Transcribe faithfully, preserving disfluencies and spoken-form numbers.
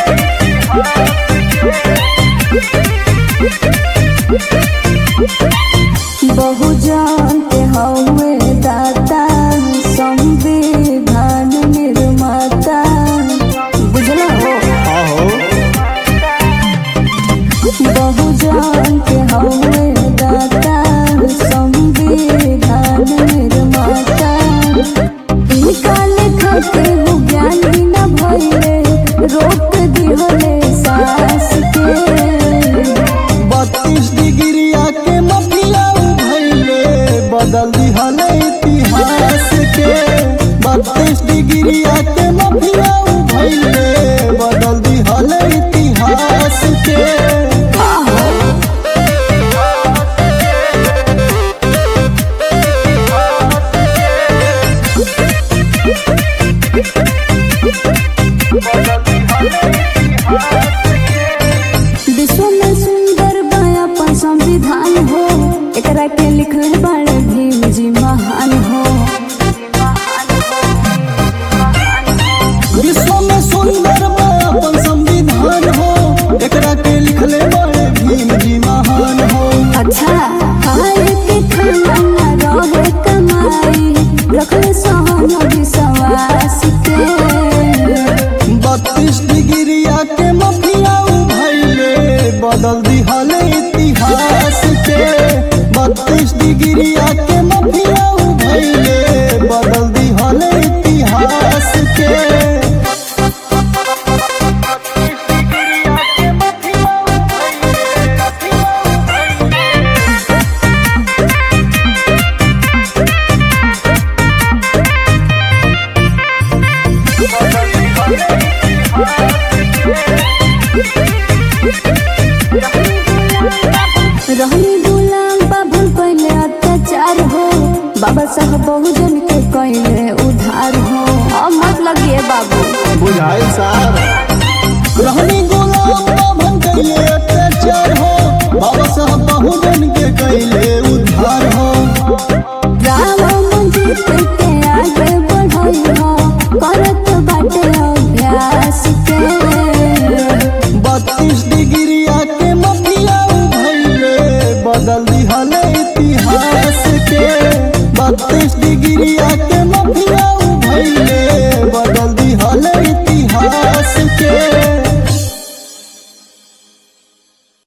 बहुजन के हवे दाता संविधान निर्माता बुझला हो। बहुजन के हवे दाता संविधान निर्माता निकाल खाते हो ज्ञानी न भइले रोक दिहले सास के बत्तीस डिग्री आके मफिया भइले बदल दिहले इतिहास के। बत्तीस डिग्री आके मफिया भइले बदल दिहले इतिहास के। विश्व में सुंदर बयापन संविधान हो एकरा के लिखले बड़े भीम जी महान हो। विश्व में सुंदर अपन संविधान हो एकरा के लिखले बड़े भीम जी महान हो। अच्छा खाए के खाना न रहे कमाई रखले सहन विश्वास के बत्तीस डिग्री आके मफिया भइले बदल दिहले इतिहास के। बत्तीस डिग्री आके मफिया भइले बदल दिहले इतिहास के। रहनी गुलाम बाबुल पहले अत्याचार हो बाबा साहब बहुजन के कहले उधार हो। अब मत लगिए बाबू बुझाई साहब।